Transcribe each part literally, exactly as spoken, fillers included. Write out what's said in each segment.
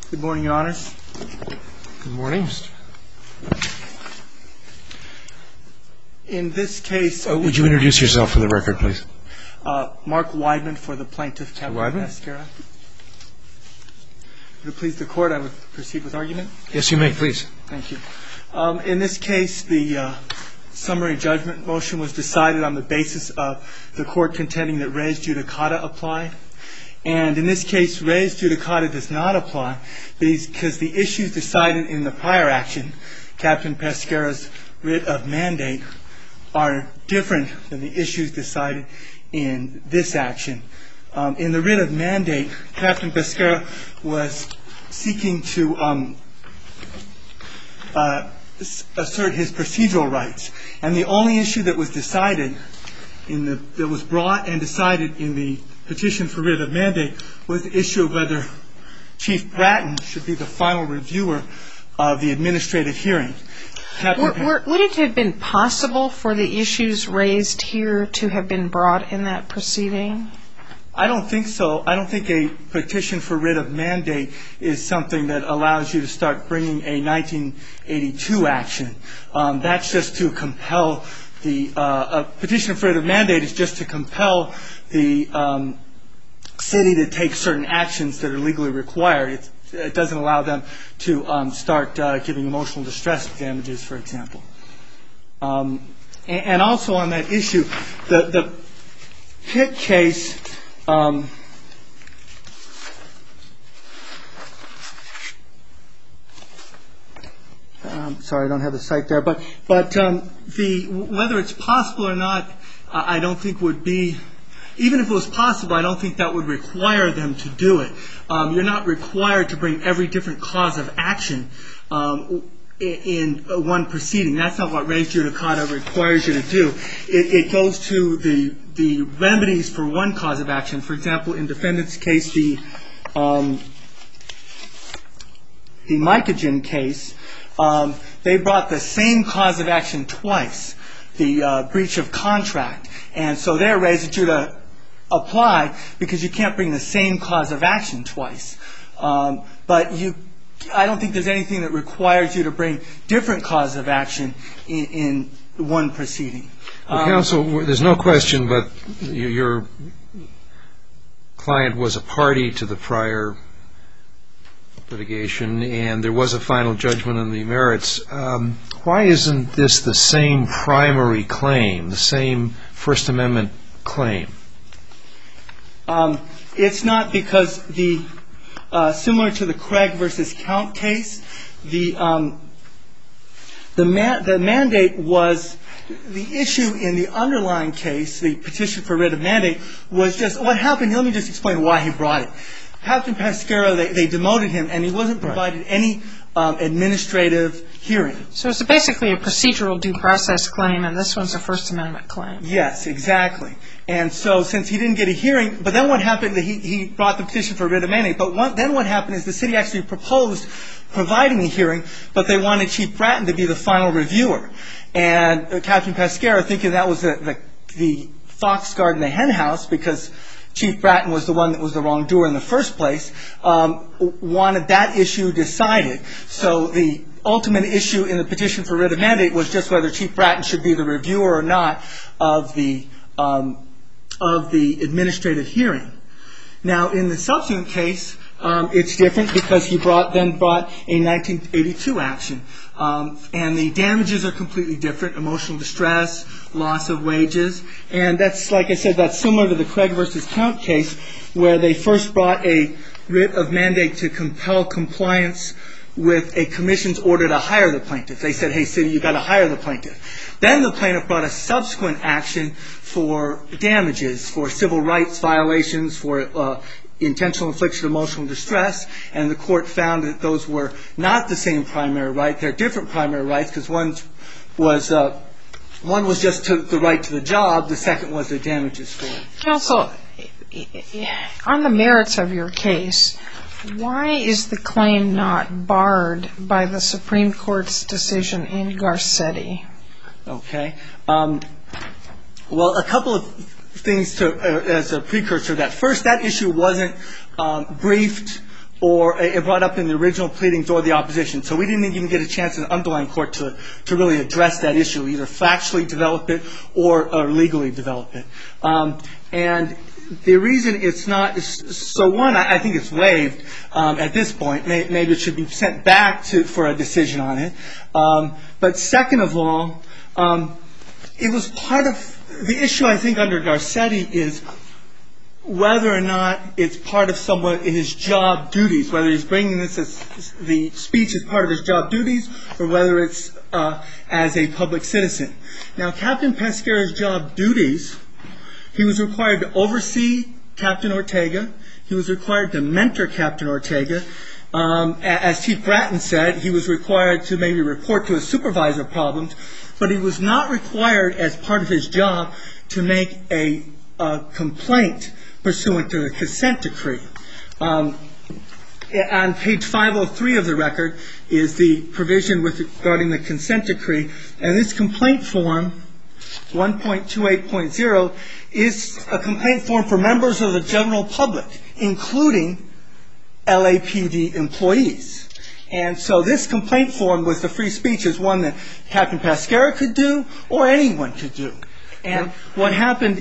Good morning, Your Honors. Good morning. In this case... Uh, would you introduce yourself for the record, please? Uh, Mark Weidman for the plaintiff, Captain Pescara. Would it please the Court, I would proceed with argument? Yes, you may, please. Thank you. Um, in this case, the uh, summary judgment motion was decided on the basis of the Court contending that res judicata applied. And in this case, res judicata does not apply because the issues decided in the prior action, Captain Pescara's writ of mandate, are different than the issues decided in this action. Um, in the writ of mandate, Captain Pescara was seeking to um, uh, assert his procedural rights. And the only issue that was decided, in the, that was brought and decided in the petition for writ of mandate was the issue of whether Chief Bratton should be the final reviewer of the administrative hearing. Were, were, would it have been possible for the issues raised here to have been brought in that proceeding? I don't think so. I don't think a petition for writ of mandate is something that allows you to start bringing a nineteen eighty-two action. Um, that's just to compel the uh, a petition for writ of mandate is just to compel the um, city to take certain actions that are legally required. It's, it doesn't allow them to um, start uh, giving emotional distress damages, for example. Um, and, and also on that issue, the, the Pitt case, um, um, sorry, I don't have the site there, but but um, the whether it's possible or not, I don't think would be. Even if it was possible, I don't think that would require them to do it. Um, you're not required to bring every different cause of action um, in, in one proceeding. That's not what res judicata requires you to do. It, it goes to the the remedies for one cause of action. For example, in defendant's case, the um, the Mycogen case, um, they brought the same cause of action twice, the uh, breach of contract, and so there res judicata apply because you can't bring the same cause of action twice. Um, but you, I don't think there's anything that requires you to bring different cause of action in, in one proceeding. Well, counsel, there's no question, but your client was a party to the prior litigation, and there was a final judgment on the merits. Um, why isn't this the same primary claim, the same First Amendment claim? Um, it's not because the, uh, similar to the Craig versus Count case, the um, the, man, the mandate was, the issue in the underlying case, the petition for writ of mandate, was just, what happened, let me just explain why he brought it. Captain Pescara, they, they demoted him, and he wasn't provided any um, administrative hearing. So it's basically a procedural due process claim, and this one's a First Amendment claim. Yes, exactly. And so since he didn't get a hearing, but then what happened, he, he brought the petition for writ of mandate, but what, then what happened is the city actually proposed providing a hearing, but they wanted Chief Bratton to be the final reviewer. And uh, Captain Pescara, thinking that was the, the, the fox guard in the hen house, because Chief Bratton was the one that was the wrongdoer in the first place, um, wanted that issue decided. So the ultimate issue in the petition for writ of mandate was just whether Chief Bratton should be the reviewer or not of the um, of the administrative hearing. Now, in the subsequent case, um, it's different because he brought then brought a nineteen eighty-two action, um, and the damages are completely different: emotional distress, loss of wages, and that's, like I said, that's similar to the Craig versus Count case, where they first brought a writ of mandate to compel compliance with a commission's order to hire the plaintiff. They said, "Hey, city, you got to hire the plaintiff." Then the plaintiff brought a subsequent action for damages, for civil rights violations, for uh, intentional infliction of emotional distress, and the court found that those were not the same primary right. They're different primary rights, because one was uh, one was just to the right to the job. The second was the damages for it. Counsel, on the merits of your case, why is the claim not barred by the Supreme Court's decision in Garcetti? Okay. Um, well, a couple of things to, uh, as a precursor to that. First, that issue wasn't um, briefed or it brought up in the original pleadings or the opposition. So we didn't even get a chance in the underlying court to, to really address that issue, either factually develop it or, or legally develop it. Um, and the reason it's not, so one, I think it's waived um, at this point. Maybe it should be sent back to for a decision on it. Um, but second of all, um, it was part of, the issue I think under Garcetti is whether or not it's part of someone in his job duties, whether he's bringing this as the speech as part of his job duties or whether it's uh, as a public citizen. Now, Captain Pesquera's job duties, he was required to oversee Captain Ortega. He was required to mentor Captain Ortega. Um, as Chief Bratton said, he was required to maybe report to his supervisor problems, but he was not required as part of his job to make a, a complaint pursuant to the consent decree. Um, on page five oh three of the record is the provision with regarding the consent decree, and this complaint form, one point two eight point zero, is a complaint form for members of the general public, including L A P D employees. And so this complaint form was the free speech is one that Captain Pesquera could do or anyone could do. And what happened,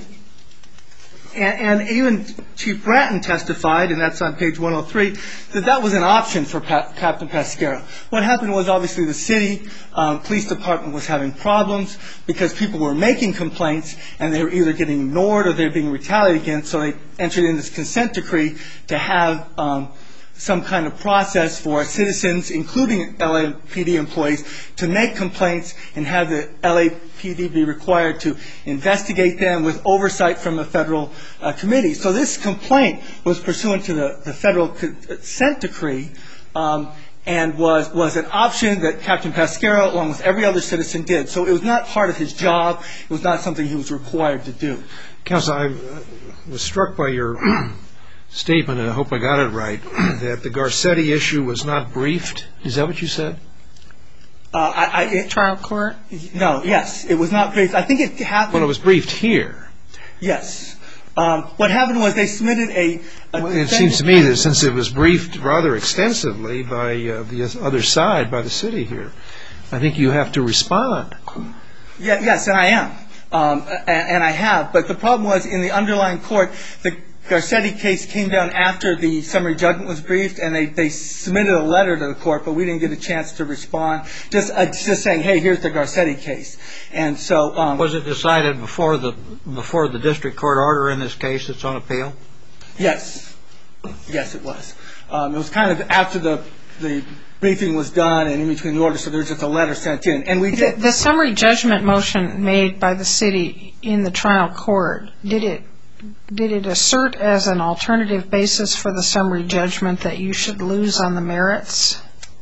and, and even Chief Bratton testified, and that's on page one oh three, that that was an option for pa- Captain Pesquera. What happened was obviously the city um, police department was having problems because people were making complaints and they were either getting ignored or they were being retaliated against, so they entered in this consent decree to have um, some kind of process for citizens, including L A P D employees, to make complaints and have the L A P D be required to investigate them with oversight from a federal uh, committee. So this complaint was pursuant to the, the federal consent decree um, and was, was an option that Captain Pesquera, along with every other citizen, did. So it was not part of his job. It was not something he was required to do. Counsel, I was struck by your statement, and I hope I got it right, that the Garcetti issue was not briefed. Is that what you said? Uh, I, I, it, Trial court? No, yes. It was not briefed. I think it happened. Well, it was briefed here. Yes. Um, what happened was they submitted a... a well, it seems to me that since it was briefed rather extensively by uh, the other side, by the city here, I think you have to respond. Yeah, yes, and I am. Um, and, and I have. But the problem was in the underlying court, the Garcetti case came down after the summary judgment was briefed, and they, they submitted a letter to the court, but we didn't get a chance to respond. Just uh, just saying, hey, here's the Garcetti case. And so... Um, was it decided before the before the district court order in this case that's on appeal? Yes. Yes, it was. Um, it was kind of after the the briefing was done and in between the orders, so there was just a letter sent in. And we did... The, the summary judgment motion made by the city in the trial court, did it Did it assert as an alternative basis for the summary judgment that you should lose on the merits,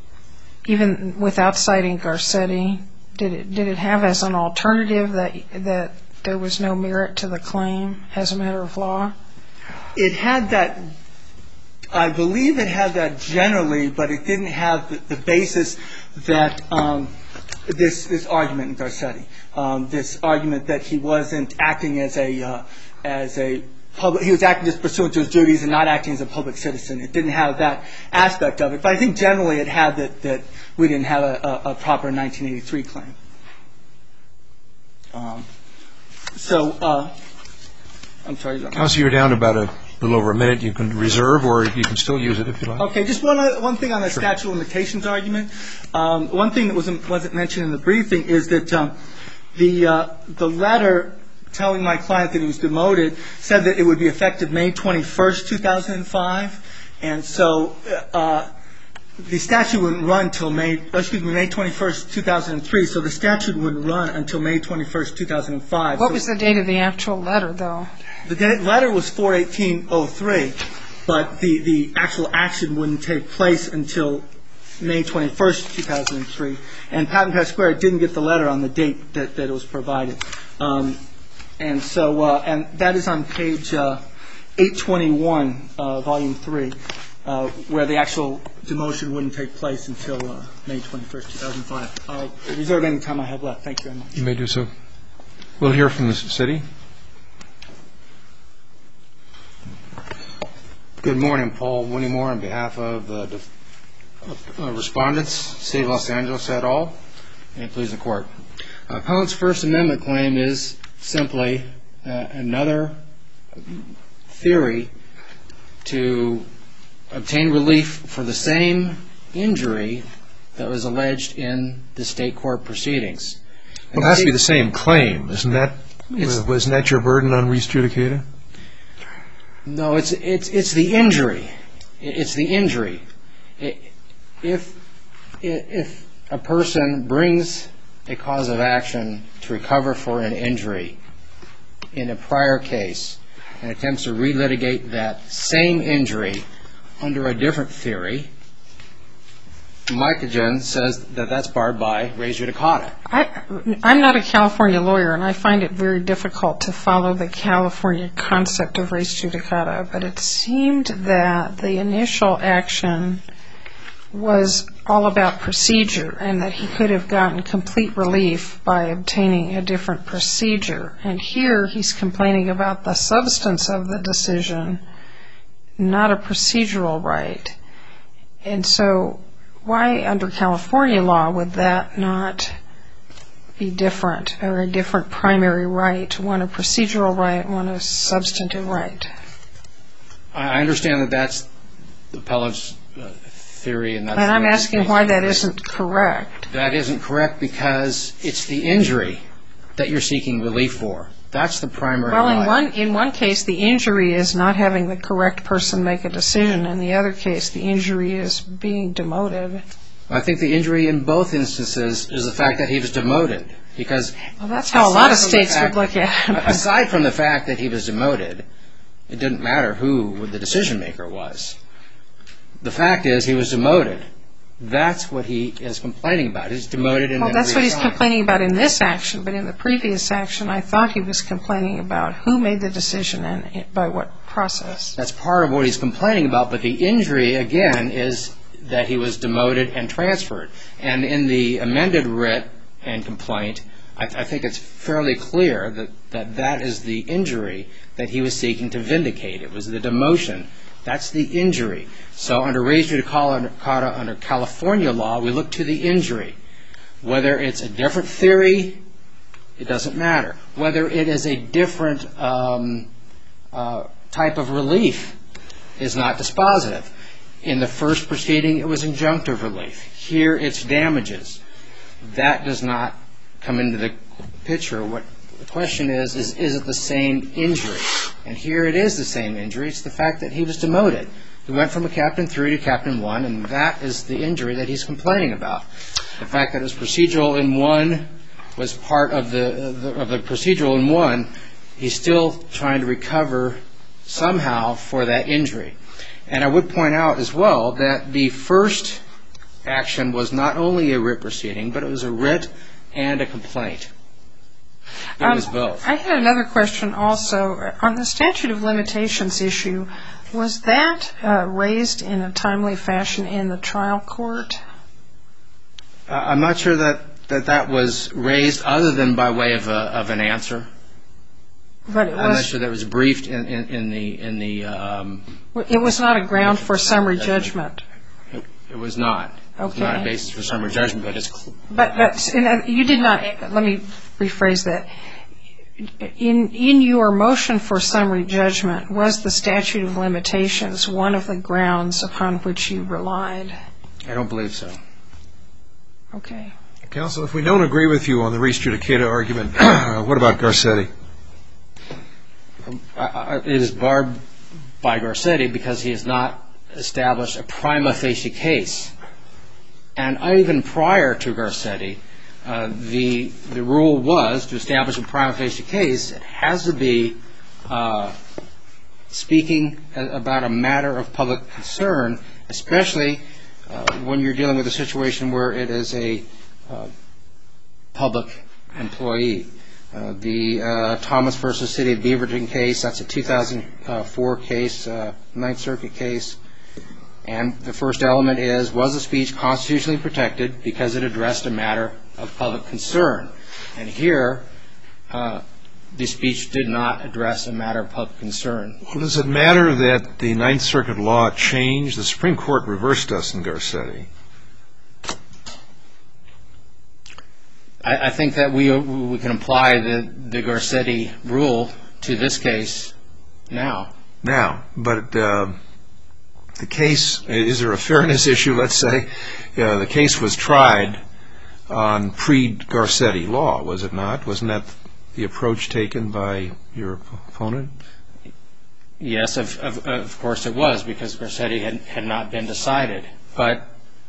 even without citing Garcetti? Did it did it have as an alternative that that there was no merit to the claim as a matter of law? It had that. I believe it had that generally, but it didn't have the, the basis that um, this this argument in Garcetti, um, this argument that he wasn't acting as a uh, as a public, he was acting just pursuant to his duties and not acting as a public citizen. It didn't have that aspect of it, but I think generally it had that, that we didn't have a, a, a proper nineteen eighty-three claim. Um, so, uh, I'm sorry. Counsel, you're down to about a little over a minute. You can reserve, or you can still use it if you like. Okay, just one other, one thing on the sure. statute of limitations argument. Um, one thing that wasn't wasn't mentioned in the briefing is that um, the uh, the letter telling my client that he was demoted said that it would be effective May twenty-first, two thousand five, and so uh, the statute wouldn't run until May, excuse me, May twenty-first, two thousand three, so the statute wouldn't run until May twenty-first, two thousand five. What so was the date of the actual letter, though? The date, letter was four eighteen oh three, but the, the actual action wouldn't take place until May twenty-first, two thousand three, and Captain Pesquera didn't get the letter on the date that, that it was provided. Um, And so, uh, and that is on page uh, eight twenty-one, uh, volume three, uh, where the actual demotion wouldn't take place until uh, May twenty-first, two thousand five. I'll reserve any time I have left. Thank you very much. You may do so. We'll hear from the city. Good morning, Paul Winnymore on behalf of the uh, respondents, City of Los Angeles et al. And please the court. Uh, Appellant's First Amendment claim is simply uh, another theory to obtain relief for the same injury that was alleged in the state court proceedings. Well, it has to be the same claim, isn't that? Wasn't that your burden on res judicata? No, it's it's it's the injury. It's the injury. If if a person brings a cause of action to recover for an injury in a prior case and attempts to relitigate that same injury under a different theory, Micogen says that that's barred by res judicata. I, I'm not a California lawyer, and I find it very difficult to follow the California concept of res judicata, but it seemed that the initial action was all about procedure and that he could have gotten complete relief by obtaining a different procedure. And here he's complaining about the substance of the decision, not a procedural right. And so why under California law would that not be different, or a different primary right, one a procedural right, one a substantive right? I understand that that's the appellant's uh, theory. And, that's and I'm asking why that isn't correct. That isn't correct because it's the injury that you're seeking relief for. That's the primary well, right. in one in one case, the injury is not having the correct person make a decision. In the other case, the injury is being demoted. I think the injury in both instances is the fact that he was demoted. Because well, that's how a lot of states fact, would look at it. Aside from the fact that he was demoted, it didn't matter who the decision maker was. The fact is he was demoted. That's what he is complaining about. He's demoted and well, then that's what he's reassigned. complaining about in this action. But in the previous action, I thought he was complaining about who made the decision and by what process. That's part of what he's complaining about. But the injury, again, is that he was demoted and transferred. And in the amended writ and complaint, I, I think it's fairly clear that, that that is the injury that he was seeking to vindicate. It was the demotion. That's the injury. So under res judicata under California law, we look to the injury. Whether it's a different theory, it doesn't matter. Whether it is a different um, uh, type of relief is not dispositive. In the first proceeding, it was injunctive relief. Here, it's damages. That does not come into the picture. What the question is, is, is it the same injury? And here it is the same injury. It's the fact that he was demoted. He went from a captain three to captain one, and that is the injury that he's complaining about. The fact that his procedural in one was part of the, the of the procedural in one, he's still trying to recover somehow for that injury. And I would point out as well that the first action was not only a writ proceeding, but it was a writ and a complaint. It um, was both. I had another question also. On the statute of limitations issue, was that uh, raised in a timely fashion in the trial court? Uh, I'm not sure that, that that was raised other than by way of, a, of an answer. But it I'm not was, sure that was briefed in, in, in the... In the um, it was not a ground for summary judgment. It, it was not. It was Okay. not a basis for summary judgment, but it's... Cl- But, but you did not, let me rephrase that. In, in your motion for summary judgment, was the statute of limitations one of the grounds upon which you relied? I don't believe so. Okay. Counsel, if we don't agree with you on the res judicata argument, what about Garcetti? I, I, it is barred by Garcetti because he has not established a prima facie case. And even prior to Garcetti, uh, the the rule was to establish a prima facie case, it has to be uh, speaking about a matter of public concern, especially uh, when you're dealing with a situation where it is a uh, public employee. Uh, the uh, Thomas versus City of Beaverton case, that's a two thousand four case, uh, Ninth Circuit case. And the first element is, was the speech constitutionally protected because it addressed a matter of public concern? And here, uh, the speech did not address a matter of public concern. Well, does it matter that the Ninth Circuit law changed? The Supreme Court reversed us in Garcetti. I, I think that we we can apply the, the Garcetti rule to this case now. Now, but uh, the case, is there a fairness issue, let's say? Uh, the case was tried on pre-Garcetti law, was it not? Wasn't that the approach taken by your opponent? Yes, of, of, of course it was, because Garcetti had, had not been decided. But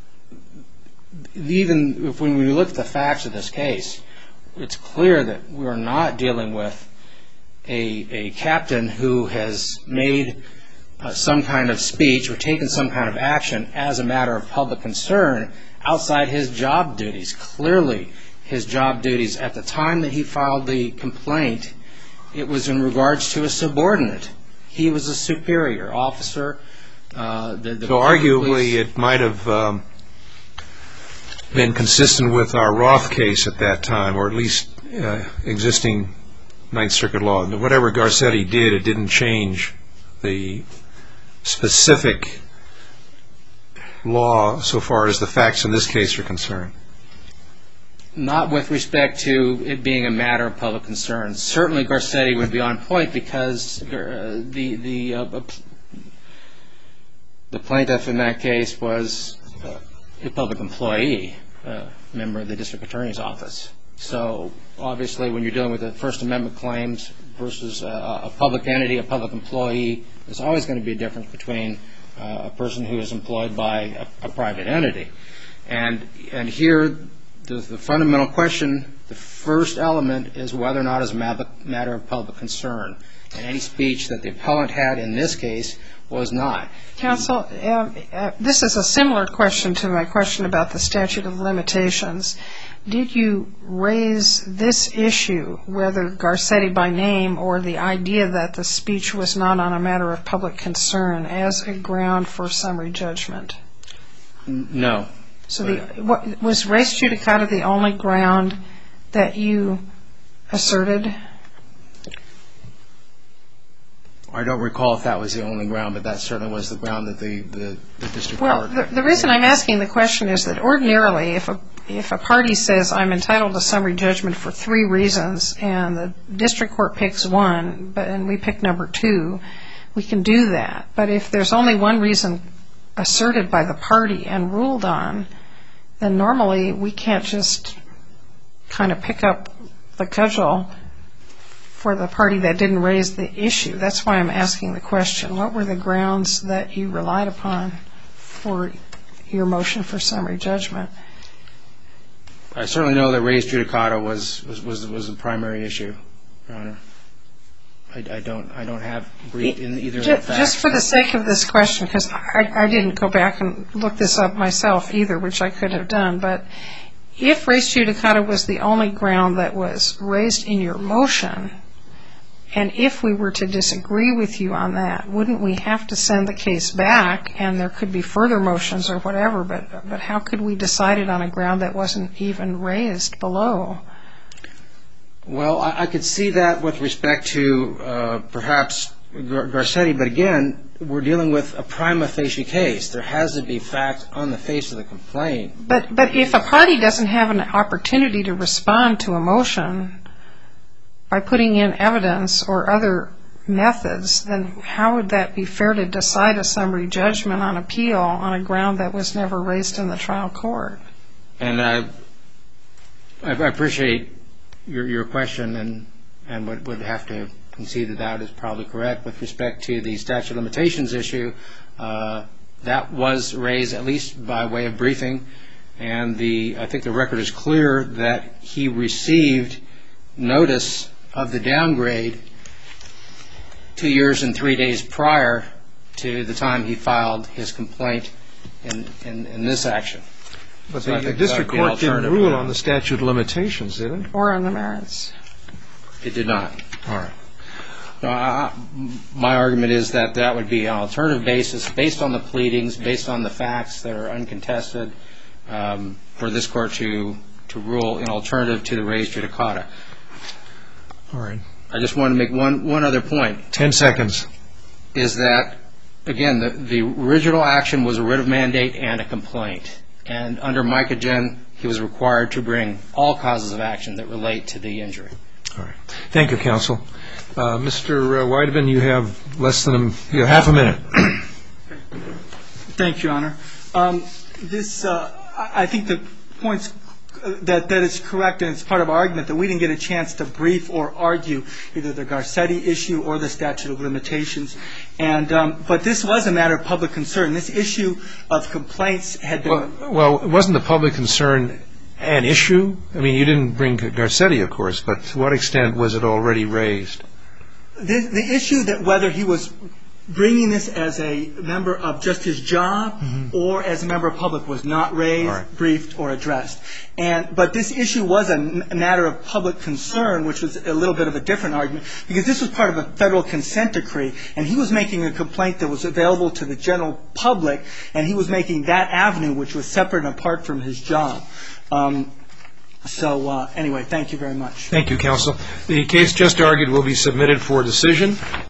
even if when we look at the facts of this case, it's clear that we are not dealing with a, a captain who has made uh, some kind of speech or taken some kind of action as a matter of public concern outside his job duties. Clearly, his job duties at the time that he filed the complaint, it was in regards to a subordinate. He was a superior officer. Uh, the, the so arguably it might have um, been consistent with our Roth case at that time, or at least uh, existing Ninth Circuit law. Whatever Garcetti did, it didn't change the specific law so far as the facts in this case are concerned. Not with respect to it being a matter of public concern. Certainly Garcetti would be on point because uh, the the uh, the plaintiff in that case was uh, a public employee, uh, member of the district attorney's office. So obviously when you're dealing with the First Amendment claims versus uh, a public entity, a public employee, there's always going to be a difference between uh, a person who is employed by a, a private entity. And and here the, the fundamental question, the first element is whether or not it's a matter of public concern. And any speech that the appellant had in this case was not. Counsel, uh, uh, this is a similar question to my question about the statute of limitations. Did you raise this issue, whether Garcetti by name or the idea that the speech was not on a matter of public concern, as a ground for summary judgment? No. So the, what, was res judicata the only ground that you asserted? I don't recall if that was the only ground, but that certainly was the ground that the, the, the district well, court... Well, the, the reason I'm asking the question is that ordinarily if a, if a party says I'm entitled to summary judgment for three reasons and the district court picks one but and we pick number two, we can do that. But if there's only one reason asserted by the party and ruled on, then normally we can't just kind of pick up the cudgel for the party that didn't raise the issue. That's why I'm asking the question. What were the grounds that you relied upon for your motion for summary judgment? I certainly know that res judicata was was was, was the primary issue, Your Honor. I, I don't I don't have brief in either just, of the facts. Just for the sake of this question, because I, I didn't go back and look this up myself either, which I could have done, but if res judicata was the only ground that was raised in your motion, and if we were to disagree with you on that, wouldn't we have to send the case back and there could be further motions or whatever, but but how could we decide it on a ground that wasn't even raised below? Well, I, I could see that with respect to uh, perhaps Gar- Garcetti, but again, we're dealing with a prima facie case. There has to be fact on the face of the complaint. But but if a party doesn't have an opportunity to respond to a motion by putting in evidence or other methods, then how would that be fair to decide a summary judgment on appeal on a ground that was never raised in the trial court? And I, I appreciate your your question, and and would would have to concede that that is probably correct with respect to the statute of limitations issue. Uh, that was raised at least by way of briefing, and the I think the record is clear that he received notice of the downgrade two years and three days prior to the time he filed his complaint in, in, in this action. But So the district court didn't rule on the statute of limitations, did it? Or on the merits? It did not. All right. Uh, my argument is that that would be an alternative basis based on the pleadings, based on the facts that are uncontested, um, for this court to, to rule in alternative to the res judicata. All right. I just want to make one, one other point. Ten seconds. Is that, again, the, the original action was a writ of mandate and a complaint. And under Micogen, he was required to bring all causes of action that relate to the injury. All right. Thank you, counsel. Uh, Mister Weideman, you have less than a, you have half a minute. Thank you, Your Honor. Um, this, uh, I I think the points that that is correct, and it's part of our argument that we didn't get a chance to brief or argue either the Garcetti issue or the statute of limitations. And um, but this was a matter of public concern. This issue of complaints had been. Well, well, wasn't the public concern an issue? I mean, you didn't bring Garcetti, of course, but to what extent was it already raised? The, the issue that whether he was bringing this as a member of just his job mm-hmm. or as a member of public was not raised, right. briefed, or addressed. And but this issue was a, n- a matter of public concern, which was a little bit of a different argument, because this was part of a federal consent decree, and he was making a complaint that was available to the general public, and he was making that avenue, which was separate and apart from his job. Um, so uh, anyway, thank you very much. Thank you, counsel. The case just argued will be submitted for decision.